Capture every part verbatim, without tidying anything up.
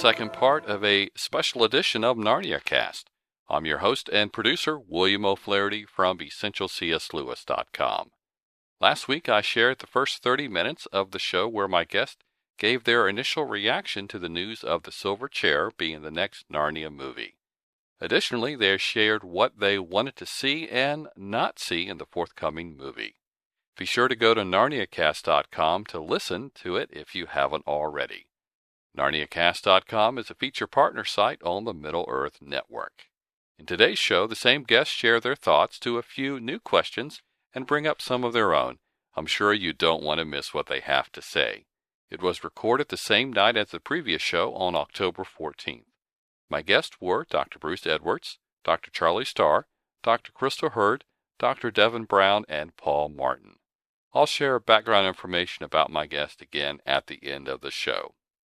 second part of a special edition of Narnia Cast. I'm your host and producer, William O'Flaherty from essential c s lewis dot com. Last week I shared the first thirty minutes of the show where my guest gave their initial reaction to the news of the Silver Chair being the next Narnia movie. Additionally, they shared what they wanted to see and not see in the forthcoming movie. Be sure to go to narnia cast dot com to listen to it if you haven't already. narnia cast dot com is a feature partner site on the Middle-earth Network. In today's show, the same guests share their thoughts to a few new questions and bring up some of their own. I'm sure you don't want to miss what they have to say. It was recorded the same night as the previous show on October fourteenth. My guests were Doctor Bruce Edwards, Doctor Charlie Starr, Doctor Crystal Hurd, Doctor Devin Brown, and Paul Martin. I'll share background information about my guest again at the end of the show.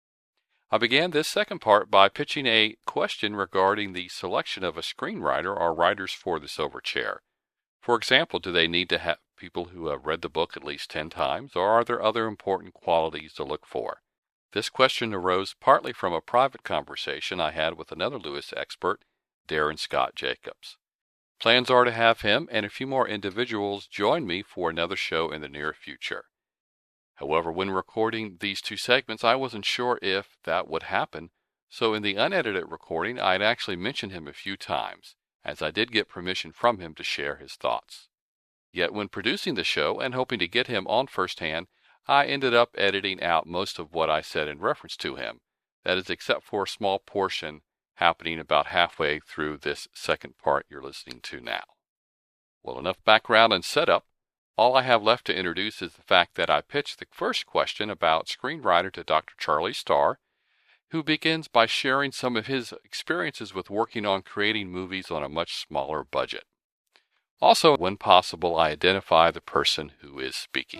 I began this second part by pitching a question regarding the selection of a screenwriter or writers for the Silver Chair. For example, do they need to have people who have read the book at least ten times, or are there other important qualities to look for? This question arose partly from a private conversation I had with another Lewis expert, Darren Scott Jacobs. Plans are to have him and a few more individuals join me for another show in the near future. However, when recording these two segments, I wasn't sure if that would happen, so in the unedited recording, I'd actually mentioned him a few times, as I did get permission from him to share his thoughts. Yet when producing the show and hoping to get him on firsthand, I ended up editing out most of what I said in reference to him. That is, except for a small portion happening about halfway through this second part you're listening to now. Well, enough background and setup. All I have left to introduce is the fact that I pitched the first question about screenwriter to Doctor Charlie Starr, who begins by sharing some of his experiences with working on creating movies on a much smaller budget. Also, when possible, I identify the person who is speaking.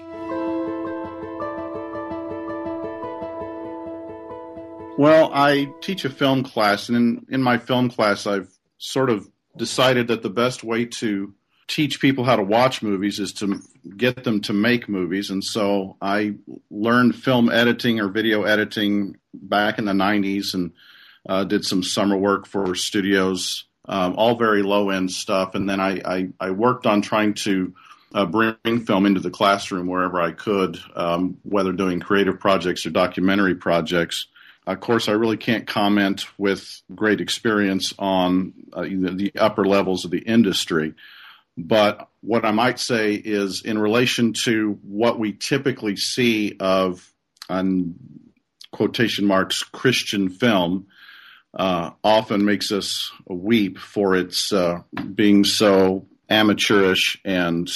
Well, I teach a film class, and in, in my film class, I've sort of decided that the best way to teach people how to watch movies is to get them to make movies. And so I learned film editing or video editing back in the nineties and uh, did some summer work for studios, um, all very low-end stuff. And then I, I, I worked on trying to uh, bring film into the classroom wherever I could, um, whether doing creative projects or documentary projects. Of course, I really can't comment with great experience on uh, the upper levels of the industry. But what I might say is in relation to what we typically see of, on quotation marks, Christian film, uh, often makes us weep for its uh, being so amateurish and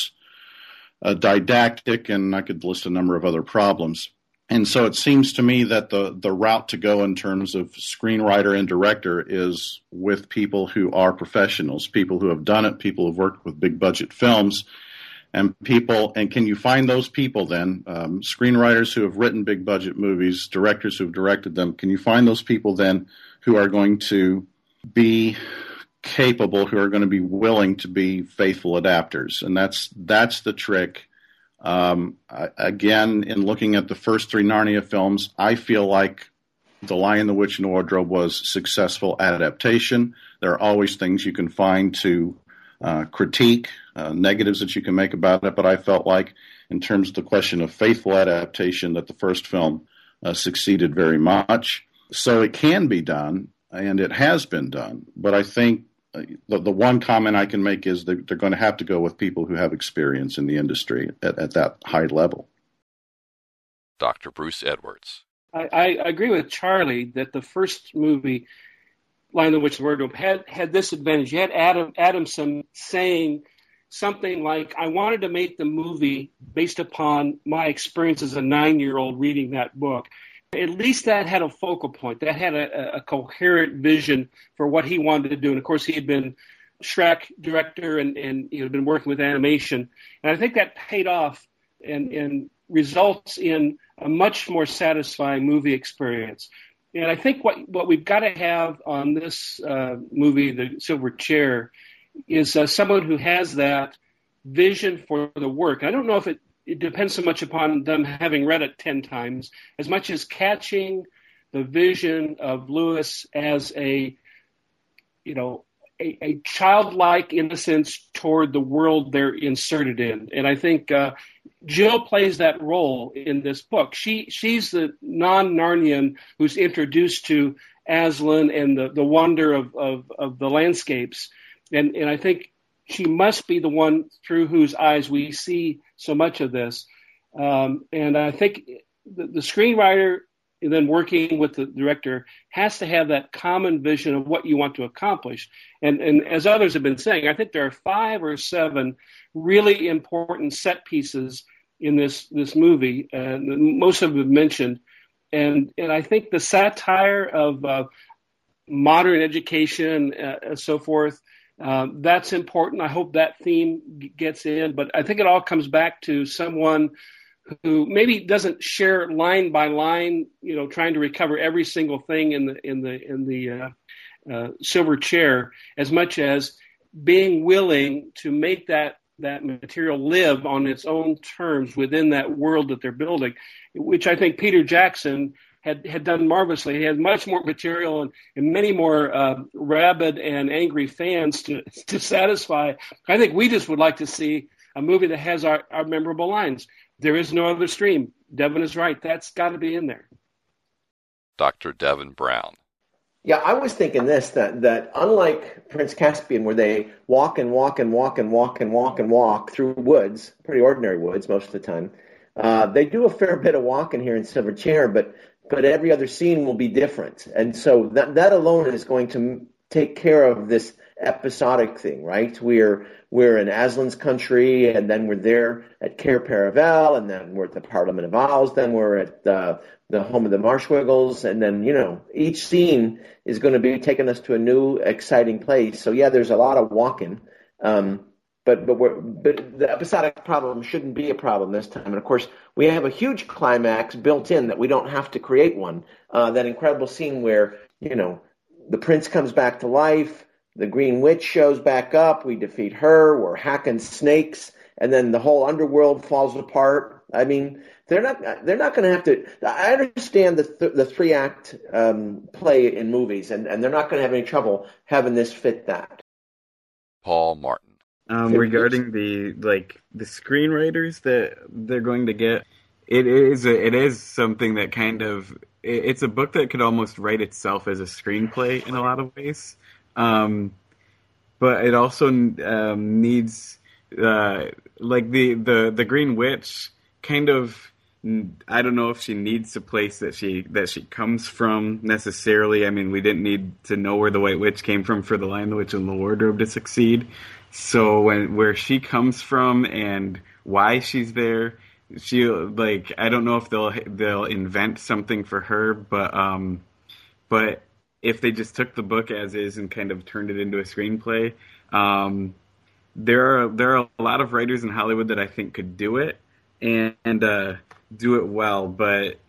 uh, didactic, and I could list a number of other problems. And so it seems to me that the, the route to go in terms of screenwriter and director is with people who are professionals, people who have done it, people who have worked with big budget films, and people, and can you find those people then, um, screenwriters who have written big budget movies, directors who have directed them, can you find those people then who are going to be capable, who are going to be willing to be faithful adapters? And that's that's the trick. Um, I, again, in looking at the first three Narnia films, I feel like The Lion, the Witch, and the Wardrobe was successful adaptation. There are always things you can find to uh, critique, uh, negatives that you can make about it, but I felt like in terms of the question of faithful adaptation that the first film uh, succeeded very much. So it can be done, and it has been done, but I think The, the one comment I can make is that they're going to have to go with people who have experience in the industry at, at that high level. Doctor Bruce Edwards. I, I agree with Charlie that the first movie, Lion, the Witch, and the Wardrobe, had, had this advantage. You had Adam Adamson saying something like, I wanted to make the movie based upon my experience as a nine-year-old reading that book. At least that had a focal point. That had a, a coherent vision for what he wanted to do. And, of course, he had been Shrek director and, and he had been working with animation. And I think that paid off and, and results in a much more satisfying movie experience. And I think what, what we've got to have on this uh, movie, The Silver Chair, is uh, someone who has that vision for the work. I don't know if it It depends so much upon them having read it ten times, as much as catching the vision of Lewis as a, you know, a, a childlike innocence toward the world they're inserted in. And I think uh, Jill plays that role in this book. She she's the non-Narnian who's introduced to Aslan and the, the wonder of, of, of the landscapes. And, and I think she must be the one through whose eyes we see so much of this. Um, and I think the, the screenwriter, and then working with the director, has to have that common vision of what you want to accomplish. And, and as others have been saying, I think there are five or seven really important set pieces in this this movie, and most of them have been mentioned. And and I think the satire of uh, modern education uh, and so forth, um, that's important. I hope that theme g- gets in. But I think it all comes back to someone who maybe doesn't share line by line, you know, trying to recover every single thing in the in the in the uh, uh, silver chair, as much as being willing to make that that material live on its own terms within that world that they're building, which I think Peter Jackson had, had done marvelously. He had much more material and, and many more uh, rabid and angry fans to to satisfy. I think we just would like to see a movie that has our, our memorable lines. There is no other stream. Devin is right. That's got to be in there. Doctor Devin Brown. Yeah, I was thinking this, that, that unlike Prince Caspian, where they walk and walk and walk and walk and walk and walk through woods, pretty ordinary woods most of the time, uh, they do a fair bit of walking here in Silver Chair, but but every other scene will be different. And so that, that alone is going to take care of this episodic thing, right? We're we're in Aslan's country, and then we're there at Cair Paravel, and then we're at the Parliament of Owls, then we're at uh, the home of the Marshwiggles, and then, you know, each scene is going to be taking us to a new, exciting place. So, yeah, there's a lot of walking, um, but but, we're, but the episodic problem shouldn't be a problem this time. And, of course, we have a huge climax built in that we don't have to create one, uh, that incredible scene where, you know, the prince comes back to life, the Green Witch shows back up, we defeat her, we're hacking snakes, and then the whole underworld falls apart. I mean, they're not they're not going to have to. I understand the th- the three act um, play in movies, and, and they're not going to have any trouble having this fit that. Paul Martin. Um, regarding the like the screenwriters that they're going to get, it is a, it is something that kind of it, it's a book that could almost write itself as a screenplay in a lot of ways. Um, but it also um, needs, uh, like the, the, the Green Witch kind of, I don't know if she needs a place that she that she comes from necessarily. I mean, we didn't need to know where the White Witch came from for the Lion, the Witch, and the Wardrobe to succeed. So when where she comes from and why she's there, she like I don't know if they'll they'll invent something for her, but um, but. if they just took the book as is and kind of turned it into a screenplay, um, there are there are a lot of writers in Hollywood that I think could do it and, and uh, do it well. But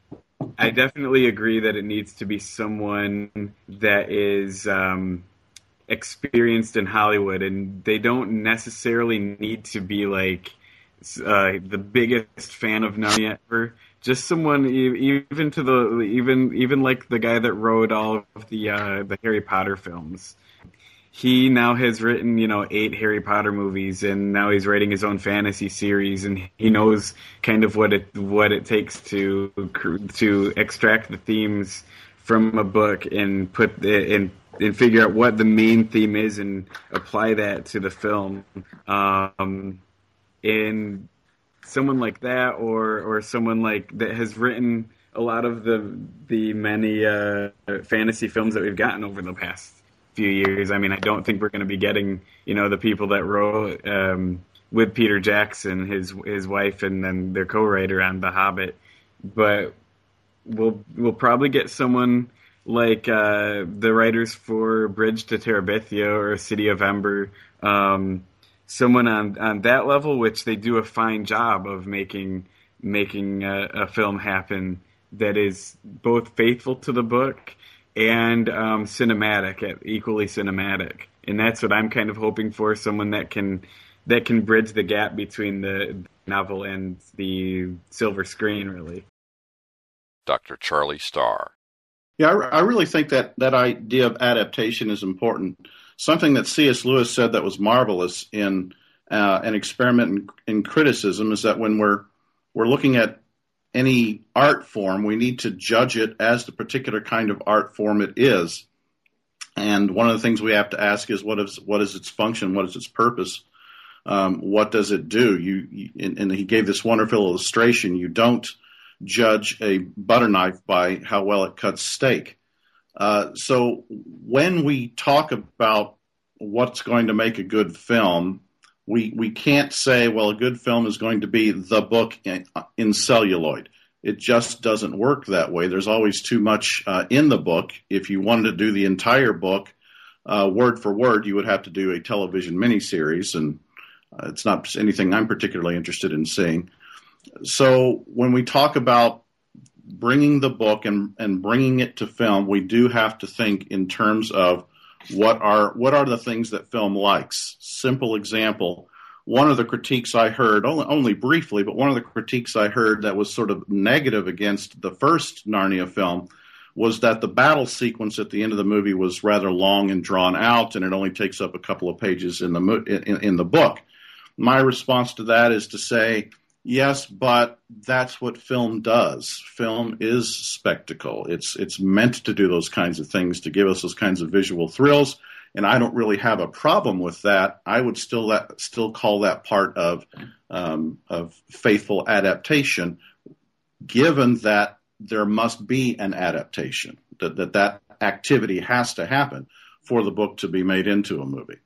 I definitely agree that it needs to be someone that is um, experienced in Hollywood, and they don't necessarily need to be like uh, the biggest fan of Narnia ever. Just someone, even to the even even like the guy that wrote all of the uh, the Harry Potter films. He now has written, you know, eight Harry Potter movies, and now he's writing his own fantasy series, and he knows kind of what it what it takes to to extract the themes from a book and put the, and and figure out what the main theme is and apply that to the film. Um, and someone like that, or or someone like that has written a lot of the the many uh, fantasy films that we've gotten over the past few years. I mean, I don't think we're going to be getting, you know, the people that wrote um, with Peter Jackson, his his wife, and then their co-writer on The Hobbit, but we'll we'll probably get someone like uh, the writers for Bridge to Terabithia or City of Ember. Um, Someone on, on that level, which they do a fine job of making making a, a film happen that is both faithful to the book and um, cinematic, equally cinematic. And that's what I'm kind of hoping for, someone that can that can bridge the gap between the novel and the silver screen, really. Doctor Charlie Starr. Yeah, I, I really think that that idea of adaptation is important. Something that C S. Lewis said that was marvelous in uh, an experiment in, in criticism is that when we're we're looking at any art form, we need to judge it as the particular kind of art form it is. And one of the things we have to ask is what is what is its function, what is its purpose, um, what does it do? You, you and, and he gave this wonderful illustration. You don't judge a butter knife by how well it cuts steak. Uh, so when we talk about what's going to make a good film, we we can't say, well, a good film is going to be the book in, in celluloid. It just doesn't work that way. There's always too much uh, in the book. If you wanted to do the entire book uh, word for word, you would have to do a television miniseries, and uh, it's not anything I'm particularly interested in seeing. So when we talk about bringing the book and, and bringing it to film, we do have to think in terms of what are what are the things that film likes. Simple example, one of the critiques I heard, only, only briefly, but one of the critiques I heard that was sort of negative against the first Narnia film was that the battle sequence at the end of the movie was rather long and drawn out, and it only takes up a couple of pages in the mo- in, in the book. My response to that is to say, yes, but that's what film does. Film is spectacle. It's it's meant to do those kinds of things, to give us those kinds of visual thrills, and I don't really have a problem with that. I would still that, still call that part of um, of faithful adaptation, given that there must be an adaptation, that, that that activity has to happen for the book to be made into a movie.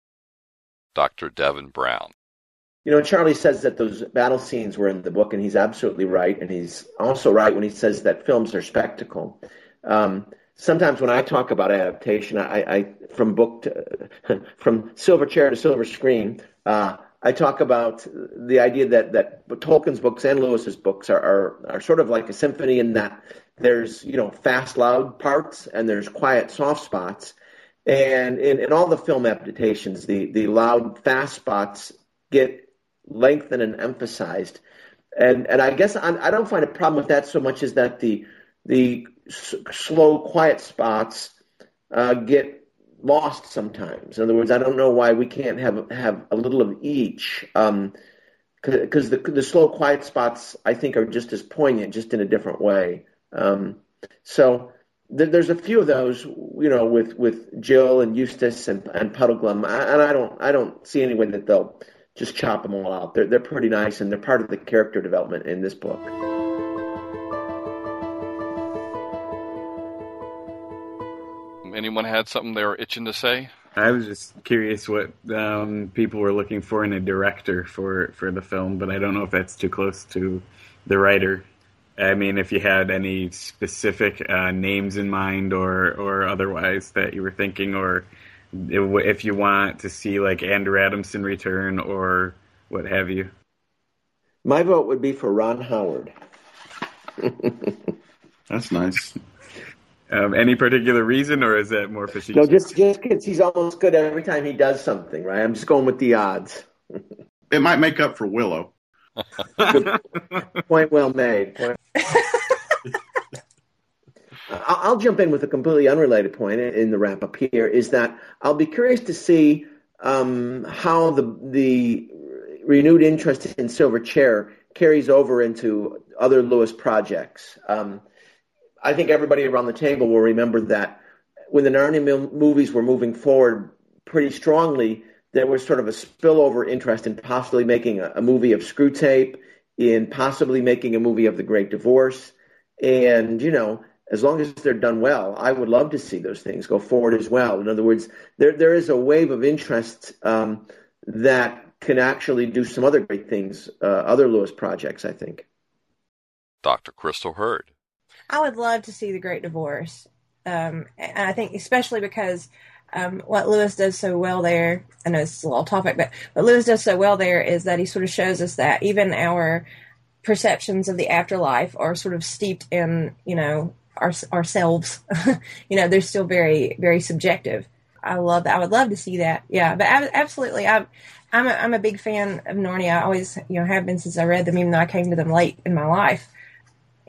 Doctor Devin Brown. You know, Charlie says that those battle scenes were in the book, and he's absolutely right. And he's also right when he says that films are spectacle. Um, sometimes when I talk about adaptation, I, I from book to, from silver chair to silver screen, uh, I talk about the idea that, that Tolkien's books and Lewis's books are, are, are sort of like a symphony in that there's, you know, fast, loud parts and there's quiet, soft spots. And in, in all the film adaptations, the, the loud, fast spots get lengthened and emphasized, and and I guess I'm, I don't find a problem with that so much as that the the s- slow, quiet spots uh, get lost sometimes. In other words, I don't know why we can't have have a little of each, um, because the the slow, quiet spots I think are just as poignant, just in a different way. Um, so th- there's a few of those, you know, with with Jill and Eustace and and Puddleglum, I, and I don't I don't see any way that they'll just chop them all out. They're they're pretty nice, and they're part of the character development in this book. Anyone had something they were itching to say? I was just curious what um, people were looking for in a director for, for the film, but I don't know if that's too close to the writer. I mean, if you had any specific uh, names in mind or, or otherwise that you were thinking, or if you want to see like Andrew Adamson return or what have you. My vote would be for Ron Howard. That's nice. Um, any particular reason, or is that more facetious? No, just just because he's almost good every time he does something, right? I'm just going with the odds. It might make up for Willow. Point well made. Point. I'll jump in with a completely unrelated point in the wrap up here, is that I'll be curious to see um, how the the renewed interest in Silver Chair carries over into other Lewis projects. Um, I think everybody around the table will remember that when the Narnia movies were moving forward pretty strongly, there was sort of a spillover interest in possibly making a, a movie of Screwtape, in possibly making a movie of The Great Divorce. And, you know, as long as they're done well, I would love to see those things go forward as well. In other words, there there is a wave of interest um, that can actually do some other great things, uh, other Lewis projects, I think. Doctor Crystal Hurd. I would love to see The Great Divorce. Um, and I think especially because um, what Lewis does so well there, I know this is a little topic, but what Lewis does so well there is that he sort of shows us that even our perceptions of the afterlife are sort of steeped in, you know, our, ourselves. You know, they're still very, very subjective. I love that. I would love to see that. Yeah, but I, absolutely. I'm, I'm a, I'm a big fan of Narnia. I always, you know, have been since I read them, even though I came to them late in my life.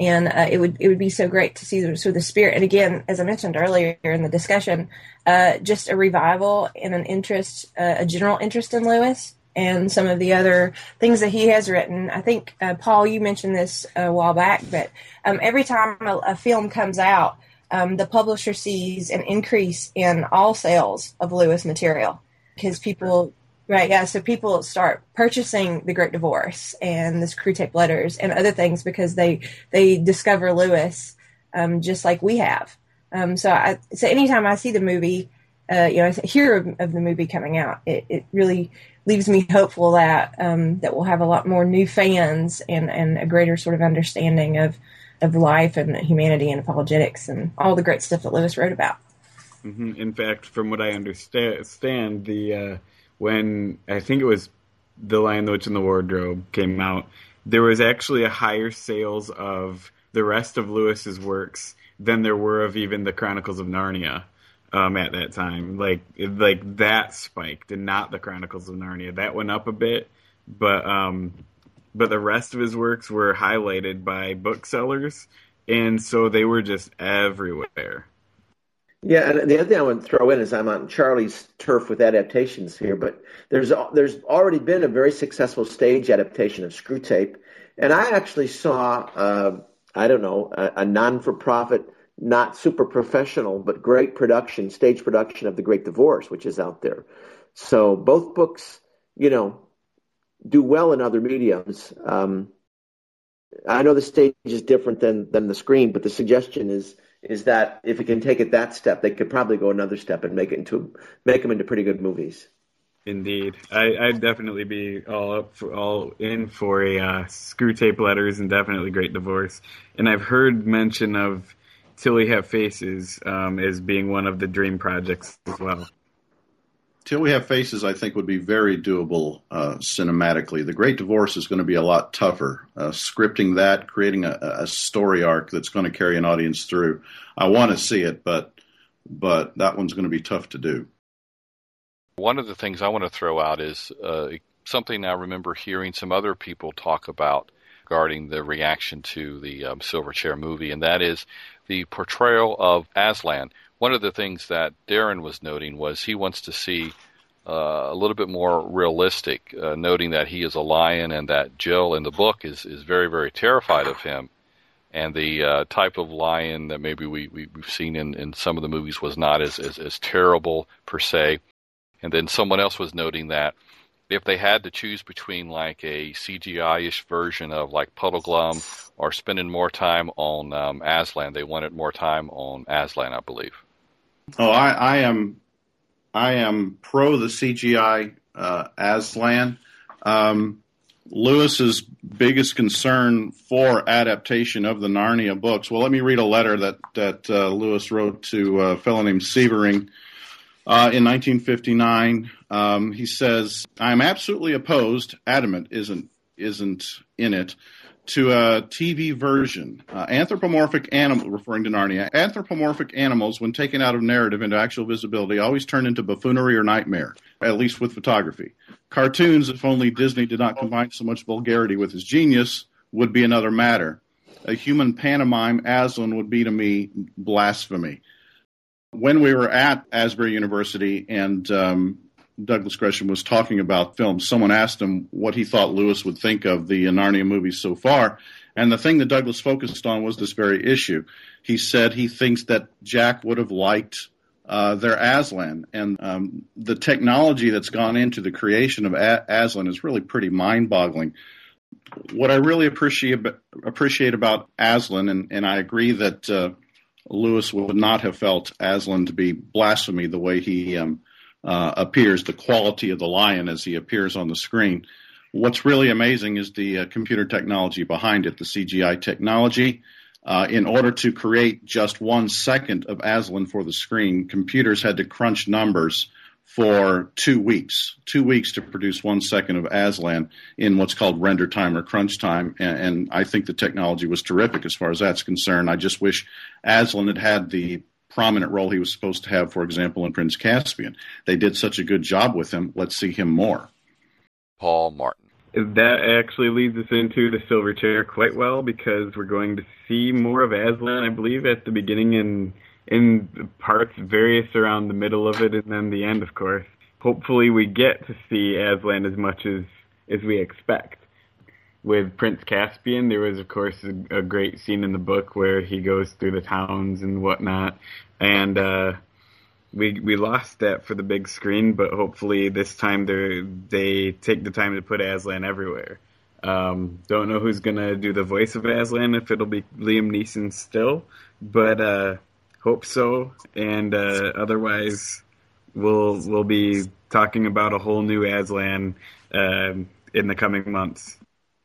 And uh, it would it would be so great to see the, so the spirit. And again, as I mentioned earlier in the discussion, uh, just a revival and an interest, uh, a general interest in Lewis and some of the other things that he has written. I think, uh, Paul, you mentioned this a while back, but um, every time a, a film comes out, um, the publisher sees an increase in all sales of Lewis material because people, right, yeah, so people start purchasing The Great Divorce and the Screwtape Letters and other things because they they discover Lewis um, just like we have. Um, so, I, so anytime I see the movie, uh, you know, I hear of, of the movie coming out, it, it really leaves me hopeful that um, that we'll have a lot more new fans and, and a greater sort of understanding of, of life and humanity and apologetics and all the great stuff that Lewis wrote about. Mm-hmm. In fact, from what I understand, the uh, when I think it was The Lion, the Witch, and the Wardrobe came out, there was actually a higher sales of the rest of Lewis's works than there were of even the Chronicles of Narnia. Um, at that time, like like that spiked, and not the Chronicles of Narnia. That went up a bit, but um, but the rest of his works were highlighted by booksellers, and so they were just everywhere. Yeah, and the other thing I want to throw in is I'm on Charlie's turf with adaptations here, but there's there's already been a very successful stage adaptation of Screwtape, and I actually saw uh, I don't know a, a non-for-profit, not super professional, but great production, stage production of The Great Divorce, which is out there. So both books, you know, do well in other mediums. Um, I know the stage is different than, than the screen, but the suggestion is is that if it can take it that step, they could probably go another step and make it into make them into pretty good movies. Indeed, I, I'd definitely be all up for, all in for a uh, Screwtape Letters and definitely Great Divorce. And I've heard mention of Till We Have Faces um, as being one of the dream projects as well. Till We Have Faces, I think, would be very doable uh, cinematically. The Great Divorce is going to be a lot tougher. Uh, scripting that, creating a, a story arc that's going to carry an audience through. I want to see it, but but that one's going to be tough to do. One of the things I want to throw out is uh, something I remember hearing some other people talk about regarding the reaction to the um, Silverchair movie, and that is the portrayal of Aslan. One of the things that Darren was noting was he wants to see uh, a little bit more realistic, uh, noting that he is a lion and that Jill in the book is, is very, very terrified of him. And the uh, type of lion that maybe we, we, we've seen in, in some of the movies was not as, as, as terrible per se. And then someone else was noting that if they had to choose between like a C G I-ish version of like Puddleglum or spending more time on um, Aslan, they wanted more time on Aslan, I believe. Oh, I, I am, I am pro the C G I uh, Aslan. Um, Lewis's biggest concern for adaptation of the Narnia books. Well, let me read a letter that that uh, Lewis wrote to a fellow named Sievering uh, in nineteen fifty-nine. Um, he says, "I am absolutely opposed. Adamant isn't isn't in it." To a T V version. Uh, anthropomorphic animal, referring to Narnia, anthropomorphic animals, when taken out of narrative into actual visibility, always turn into buffoonery or nightmare, at least with photography. Cartoons, if only Disney did not combine so much vulgarity with his genius, would be another matter. A human pantomime, Aslan, would be to me blasphemy. When we were at Asbury University and um, Douglas Gresham was talking about films, someone asked him what he thought Lewis would think of the Narnia movies so far, and the thing that Douglas focused on was this very issue. He said he thinks that Jack would have liked uh, their Aslan, and um, the technology that's gone into the creation of A- Aslan is really pretty mind-boggling. What I really appreciate appreciate about Aslan, and, and I agree that uh, Lewis would not have felt Aslan to be blasphemy the way he um, Uh, appears, the quality of the lion as he appears on the screen. What's really amazing is the uh, computer technology behind it, the C G I technology. Uh, in order to create just one second of Aslan for the screen, computers had to crunch numbers for two weeks, two weeks to produce one second of Aslan in what's called render time or crunch time. And, and I think the technology was terrific as far as that's concerned. I just wish Aslan had had the prominent role he was supposed to have, for example, in Prince Caspian. They did such a good job with him. Let's see him more. Paul Martin. That actually leads us into the Silver Chair quite well, because we're going to see more of Aslan, I believe, at the beginning and in parts various around the middle of it, and then the end, of course. Hopefully we get to see Aslan as much as, as we expect. With Prince Caspian, there was, of course, a, a great scene in the book where he goes through the towns and whatnot, and uh, we we lost that for the big screen, but hopefully this time they they take the time to put Aslan everywhere. Um, don't know who's going to do the voice of Aslan, if it'll be Liam Neeson still, but uh, hope so, and uh, otherwise we'll, we'll be talking about a whole new Aslan uh, in the coming months.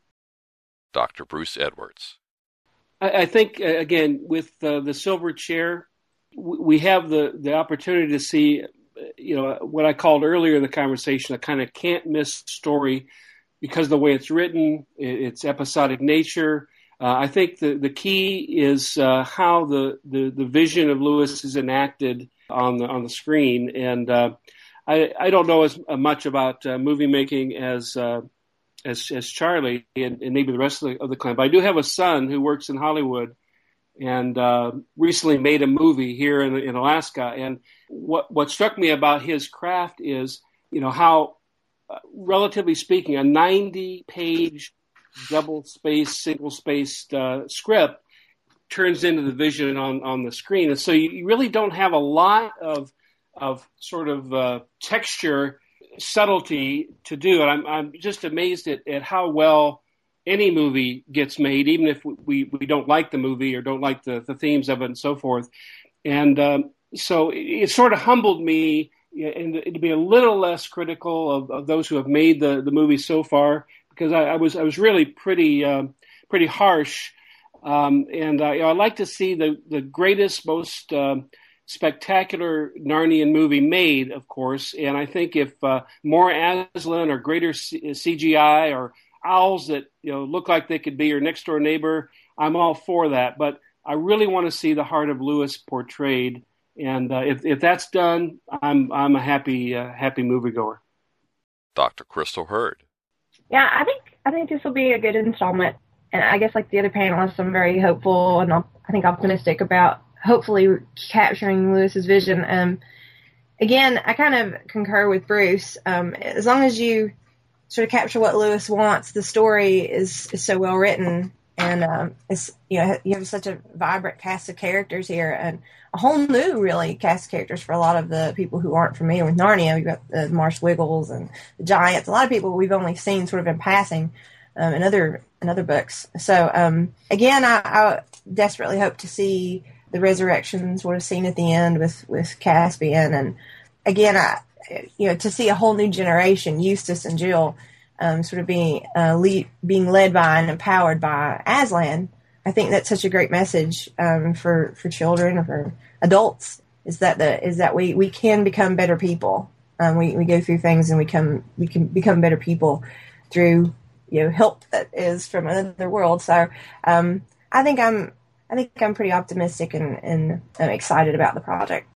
Doctor Bruce Edwards. I, I think, uh, again, with uh, the Silver Chair, w- we have the, the opportunity to see, uh, you know, what I called earlier in the conversation, a kind of can't-miss story because of the way it's written, its episodic nature. Uh, I think the, the key is uh, how the, the, the vision of Lewis is enacted on the on the screen. And uh, I, I don't know as much about uh, movie making as uh, as as Charlie and, and maybe the rest of the, of the clan. But I do have a son who works in Hollywood and uh, recently made a movie here in, in Alaska. And what what struck me about his craft is, you know, how, uh, relatively speaking, a ninety-page double-spaced, single-spaced uh, script turns into the vision on, on the screen. And so you, you really don't have a lot of of sort of uh, texture subtlety to do. And I'm I'm just amazed at, at how well any movie gets made, even if we, we don't like the movie or don't like the, the themes of it and so forth. And um, so it, it sort of humbled me and to be a little less critical of, of those who have made the, the movie so far, because I, I was I was really pretty uh, pretty harsh, um, and uh, you know, I like to see the the greatest, most uh, spectacular Narnian movie made, of course. And I think if uh, more Aslan or greater C- CGI or owls that you know look like they could be your next door neighbor, I'm all for that. But I really want to see the heart of Lewis portrayed, and uh, if if that's done, I'm I'm a happy uh, happy moviegoer. Doctor Crystal Hurd. Yeah, I think I think this will be a good installment, and I guess like the other panelists, I'm very hopeful and I think optimistic about hopefully capturing Lewis's vision. Um, again, I kind of concur with Bruce. Um, as long as you sort of capture what Lewis wants, the story is, is so well written, and um, it's you know you have such a vibrant cast of characters here, and a whole new really cast of characters for a lot of the people who aren't familiar with Narnia. We've got the Marsh Wiggles and the Giants. A lot of people we've only seen sort of in passing um, in other in other books. So um, again, I, I desperately hope to see the resurrection sort of scene at the end with with Caspian, and again, I you know to see a whole new generation, Eustace and Jill, um, sort of being uh, lead, being led by and empowered by Aslan. I think that's such a great message um, for for children or for adults. Is that the is that we, we can become better people. Um, we we go through things and we come we can become better people through you know help that is from another world. So um, I think I'm I think I'm pretty optimistic and and I'm excited about the project.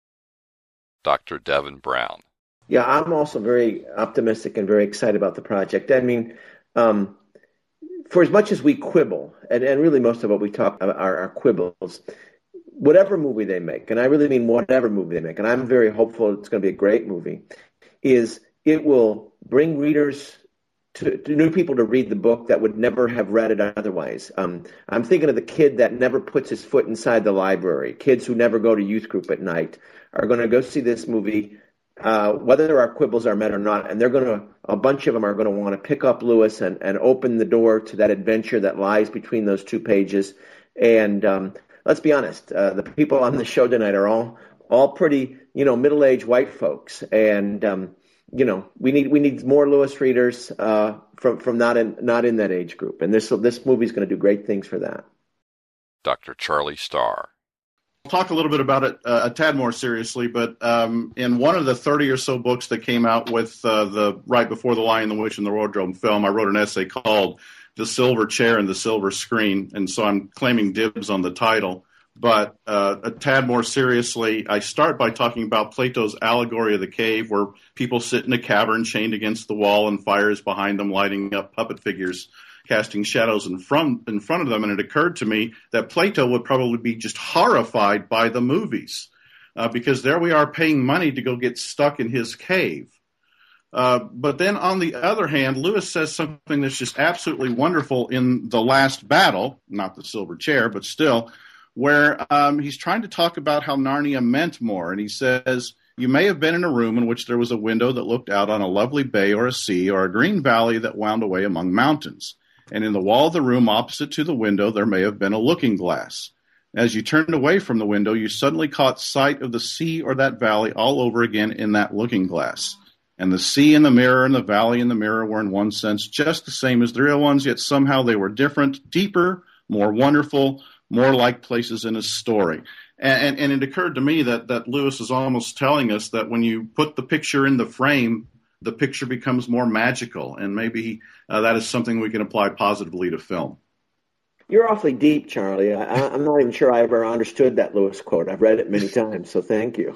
Doctor Devin Brown. Yeah, I'm also very optimistic and very excited about the project. I mean, um, for as much as we quibble, and, and really most of what we talk about are, are quibbles, whatever movie they make, and I really mean whatever movie they make, and I'm very hopeful it's going to be a great movie, is it will bring readers to, to new people to read the book that would never have read it otherwise. Um, I'm thinking of the kid that never puts his foot inside the library. Kids who never go to youth group at night are going to go see this movie, uh, whether our quibbles are met or not, and they're going to, a bunch of them are going to want to pick up Lewis and, and open the door to that adventure that lies between those two pages. And um, let's be honest, uh, the people on the show tonight are all all pretty, you know, middle-aged white folks, and um, you know, we need we need more Lewis readers uh, from from not in not in that age group, and this this movie is going to do great things for that. Doctor Charlie Starr. I'll talk a little bit about it uh, a tad more seriously, but um, in one of the thirty or so books that came out with uh, the right before The Lion, the Witch, and the Wardrobe film, I wrote an essay called "The Silver Chair and the Silver Screen," and so I'm claiming dibs on the title. But uh, a tad more seriously, I start by talking about Plato's allegory of the cave, where people sit in a cavern chained against the wall and fires behind them, lighting up puppet figures, casting shadows in front, in front of them. And it occurred to me that Plato would probably be just horrified by the movies, uh, because there we are paying money to go get stuck in his cave. Uh, but then on the other hand, Lewis says something that's just absolutely wonderful in The Last Battle, not the silver chair, but still, where um, he's trying to talk about how Narnia meant more. And he says, you may have been in a room in which there was a window that looked out on a lovely bay or a sea or a green valley that wound away among mountains. And in the wall of the room opposite to the window, there may have been a looking glass. As you turned away from the window, you suddenly caught sight of the sea or that valley all over again in that looking glass. And the sea in the mirror and the valley in the mirror were in one sense just the same as the real ones, yet somehow they were different, deeper, more wonderful, more like places in a story. And, and, and it occurred to me that, that Lewis is almost telling us that when you put the picture in the frame, the picture becomes more magical. And maybe uh, that is something we can apply positively to film. You're awfully deep, Charlie. I, I'm not even sure I ever understood that Lewis quote. I've read it many times, so thank you.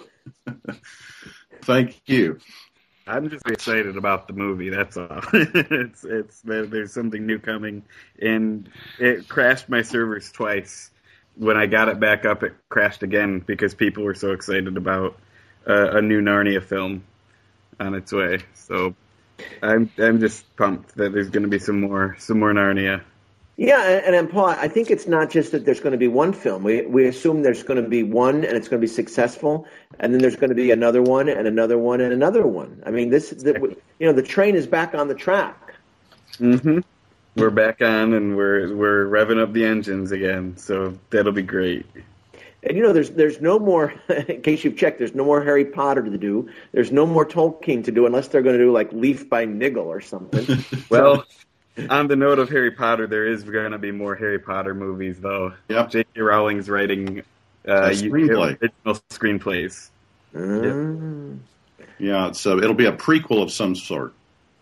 Thank you. I'm just excited about the movie. That's all. it's it's there's something new coming, and it crashed my servers twice. When I got it back up, it crashed again because people were so excited about uh, a new Narnia film on its way. So I'm I'm just pumped that there's going to be some more some more Narnia. Yeah, and, and Paul, I think it's not just that there's going to be one film. We we assume there's going to be one and it's going to be successful, and then there's going to be another one and another one and another one. I mean, this, the, you know, the train is back on the track. Mm-hmm. We're back on, and we're we're revving up the engines again. So that'll be great. And you know, there's there's no more. In case you've checked, there's no more Harry Potter to do. There's no more Tolkien to do, unless they're going to do like Leaf by Niggle or something. Well. On the note of Harry Potter, there is going to be more Harry Potter movies, though. Yep. J K. Rowling's writing uh, screenplay. original screenplays. Mm. Yep. Yeah, so it'll be a prequel of some sort.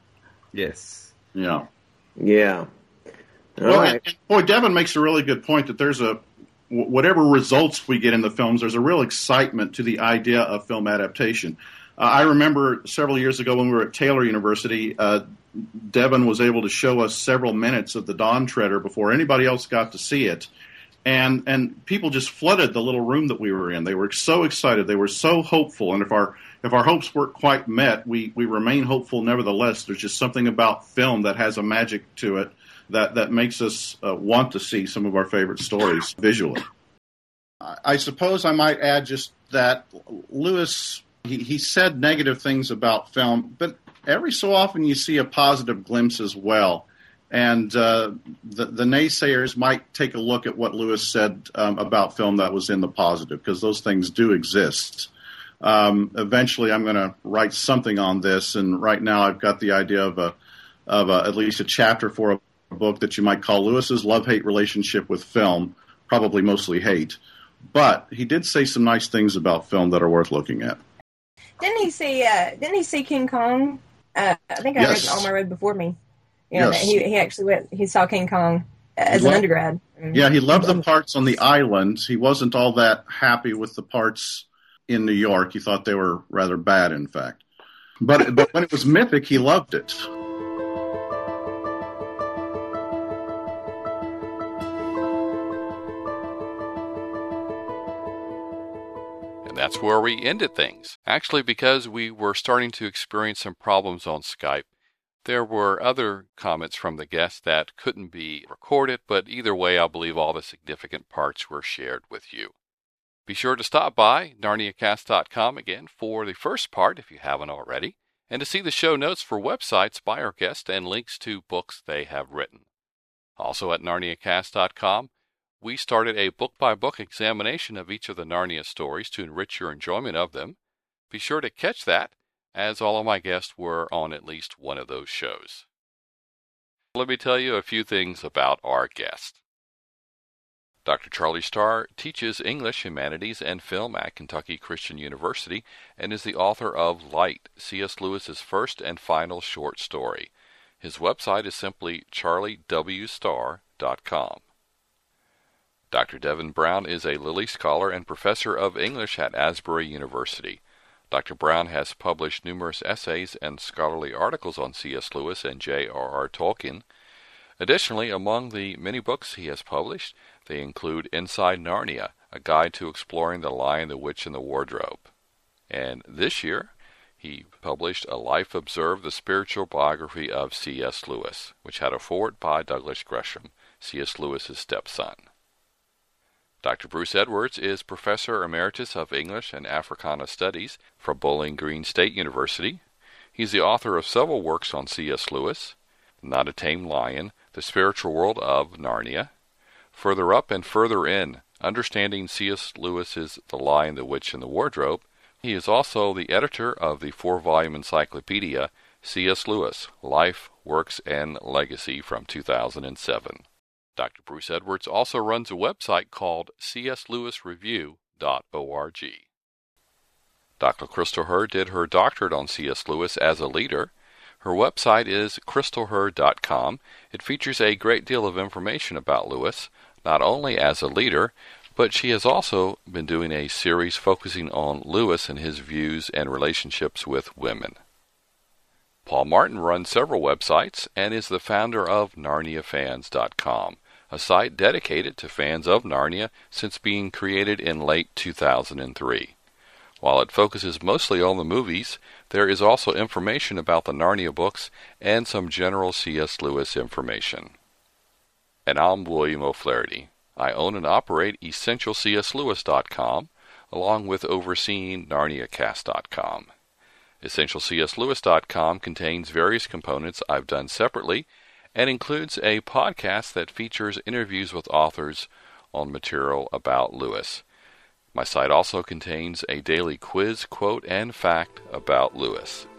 Yes. Yeah. Yeah. All well, right. and, and, boy, Devin makes a really good point that there's a whatever results we get in the films, there's a real excitement to the idea of film adaptation. Uh, I remember several years ago when we were at Taylor University, uh, Devin was able to show us several minutes of The Dawn Treader before anybody else got to see it. And and people just flooded the little room that we were in. They were so excited. They were so hopeful. And if our if our hopes weren't quite met, we, we remain hopeful nevertheless. There's just something about film that has a magic to it that, that makes us uh, want to see some of our favorite stories visually. I suppose I might add just that Lewis, he, he said negative things about film, but every so often you see a positive glimpse as well. And uh, the, the naysayers might take a look at what Lewis said um, about film that was in the positive, because those things do exist. Um, eventually I'm going to write something on this, and right now I've got the idea of a of a, at least a chapter for a book that you might call Lewis's love-hate relationship with film, probably mostly hate. But he did say some nice things about film that are worth looking at. Didn't he see? Uh, didn't he see King Kong? Uh, I think I Yes. read All My Road Before Me. You know, Yes. that he he actually went. He saw King Kong as He an loved- undergrad. Yeah, he loved the parts on the island. He wasn't all that happy with the parts in New York. He thought they were rather bad, in fact. But but when it was mythic, he loved it. And that's where we ended things. Actually, because we were starting to experience some problems on Skype, there were other comments from the guests that couldn't be recorded, but either way, I believe all the significant parts were shared with you. Be sure to stop by Narnia Cast dot com again for the first part if you haven't already, and to see the show notes for websites by our guests and links to books they have written. Also at Narnia Cast dot com, we started a book-by-book examination of each of the Narnia stories to enrich your enjoyment of them. Be sure to catch that, as all of my guests were on at least one of those shows. Let me tell you a few things about our guest. Doctor Charlie Starr teaches English, Humanities, and Film at Kentucky Christian University and is the author of Light, C S Lewis's first and final short story. His website is simply charlie w starr dot com. Doctor Devin Brown is a Lilly Scholar and Professor of English at Asbury University. Doctor Brown has published numerous essays and scholarly articles on C S. Lewis and J R R. Tolkien. Additionally, among the many books he has published, they include Inside Narnia, a guide to exploring the Lion, the Witch, and the Wardrobe. And this year, he published A Life Observed, the spiritual biography of C S. Lewis, which had a foreword by Douglas Gresham, C S. Lewis's stepson. Doctor Bruce Edwards is Professor Emeritus of English and Africana Studies from Bowling Green State University. He's the author of several works on C S. Lewis, Not a Tame Lion, The Spiritual World of Narnia, Further Up and Further In, Understanding C S. Lewis's The Lion, the Witch, and the Wardrobe. He is also the editor of the four-volume encyclopedia C S. Lewis, Life, Works, and Legacy from two thousand seven. Doctor Bruce Edwards also runs a website called c s lewis review dot org. Doctor Crystal Herr did her doctorate on C S. Lewis as a leader. Her website is crystal herr dot com. It features a great deal of information about Lewis, not only as a leader, but she has also been doing a series focusing on Lewis and his views and relationships with women. Paul Martin runs several websites and is the founder of narnia fans dot com, a site dedicated to fans of Narnia since being created in late two thousand three. While it focuses mostly on the movies, there is also information about the Narnia books and some general C S. Lewis information. And I'm William O'Flaherty. I own and operate essential c s lewis dot com, along with overseeing narnia cast dot com. essential c s lewis dot com contains various components I've done separately and includes a podcast that features interviews with authors on material about Lewis. My site also contains a daily quiz, quote, and fact about Lewis.